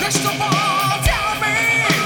crystal ball, tell me,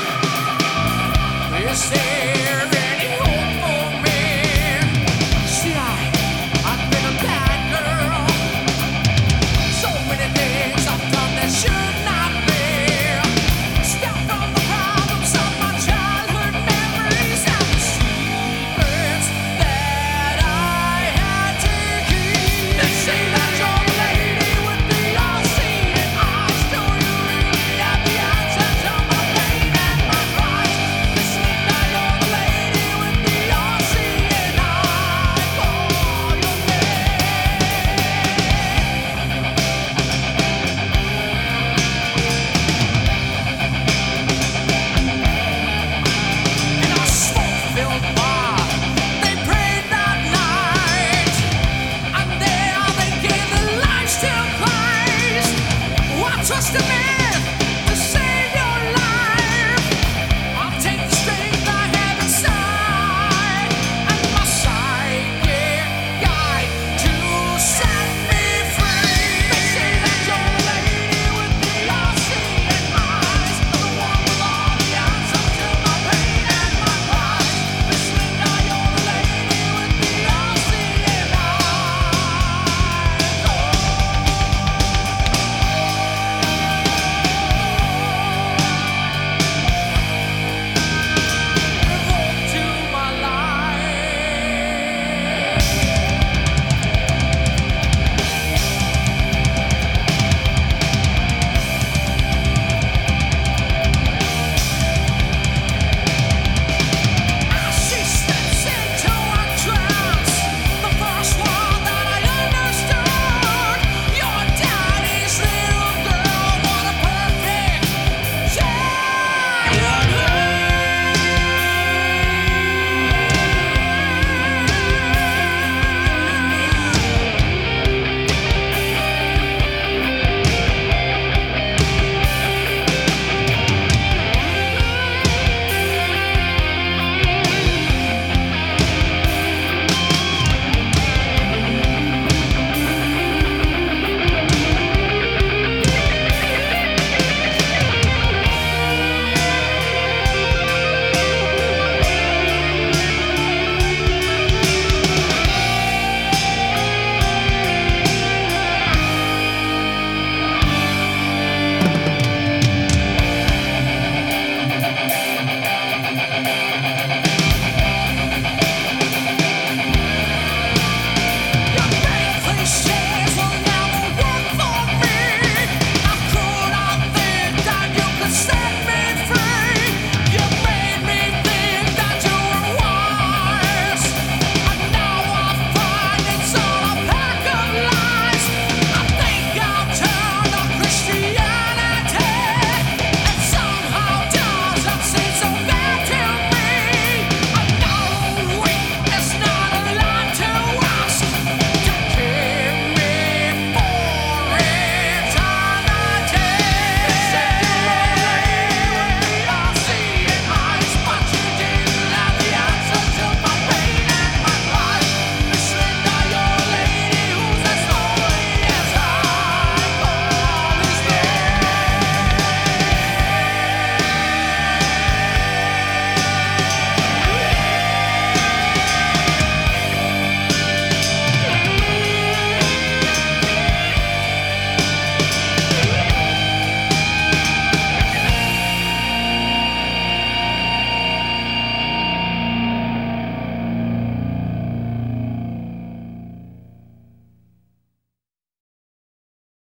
is there any hope for me? See, I've been a bad girl. So many things I've done that should not be. Step from the problems of my childhood memories and the secrets that I had to keep. They say that you're the lady with the all-seeing eyes. Do you really have the answer to my pain and my cries? Listening, I know the lady with the all-seeing eye. Call your in a smoke-filled bar, they prayed that night, and there they gave their lives to Christ. What trust a man to save your life? I'll take the strength I have inside and my psychic guide to set me free. They say that you're the lady with the all-seeing eyes, the one with all the answers to my pain and my cries. Listening, now you're the lady with the all-seeing eyes. Revolt to my life. She steps into a trance, the first one that I understood. Your daddy's little girl, what a perfect